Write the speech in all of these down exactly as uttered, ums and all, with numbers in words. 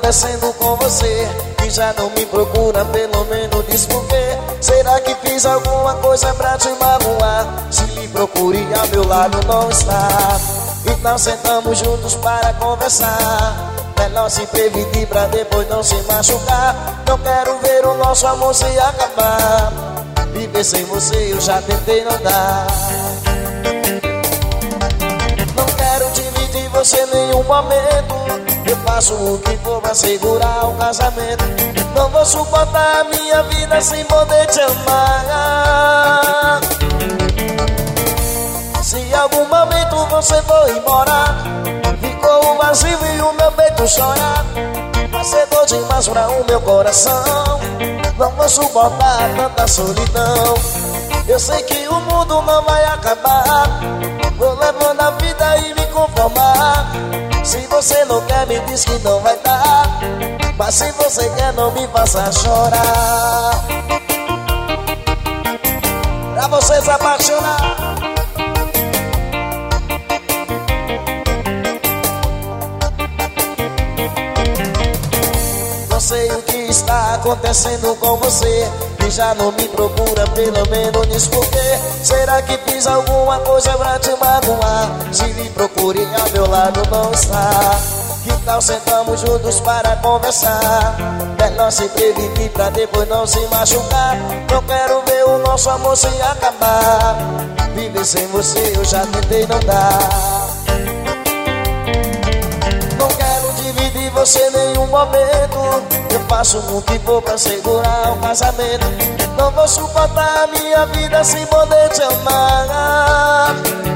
acontecendo com você? Que já não me procura, pelo menos diz por quê. Será que fiz alguma coisa pra te magoar? Se me procure ao meu lado não está. Então sentamos juntos para conversar. Melhor se prevenir pra depois não se machucar. Não quero ver o nosso amor se acabar. Viver sem você eu já tentei, não dá. Não quero dividir você em nenhum momento. Eu faço o que for pra segurar o casamento. Não vou suportar a minha vida sem poder te amar. Se em algum momento você for embora, ficou um vazio e o meu peito chora. Vai ser dor demais pra o meu coração. Não vou suportar tanta solidão. Eu sei que o mundo não vai acabar. Vou levando a vida e me conformar. Se você não quer, me diz que não vai dar. Mas se você quer, não me faça chorar. Pra você se apaixonar. Não sei o que está acontecendo com você, que já não me procura, pelo menos diz por quê. Será que fiz alguma coisa pra te magoar? Se me procure ao meu lado não está. Que tal sentamos juntos para conversar? Melhor se prevenir pra depois não se machucar. Não quero ver o nosso amor se acabar. Viver sem você eu já tentei, não dá. Não quero dividir você em nenhum momento. Eu faço o que for pra segurar o casamento. Não vou suportar a minha vida sem poder te amar.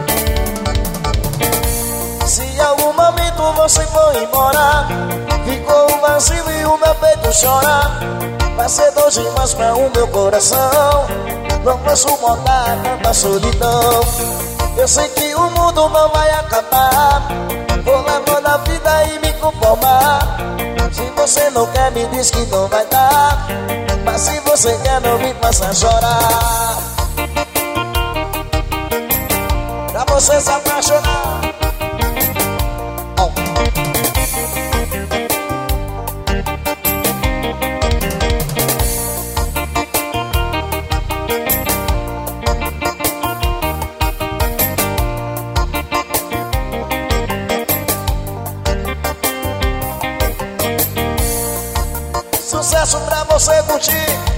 Se em algum momento você for embora, ficou um vazio e o meu peito chora. Vai ser dor demais pra o meu coração. Não vou suportar tanta solidão. Eu sei que o mundo não vai acabar. Vou levando a vida e me conformar. Se você não quer, me diz que não vai dar. Mas se você quer, não me faça chorar. Pra você se apaixonar. Oh. Sucesso pra você curtir.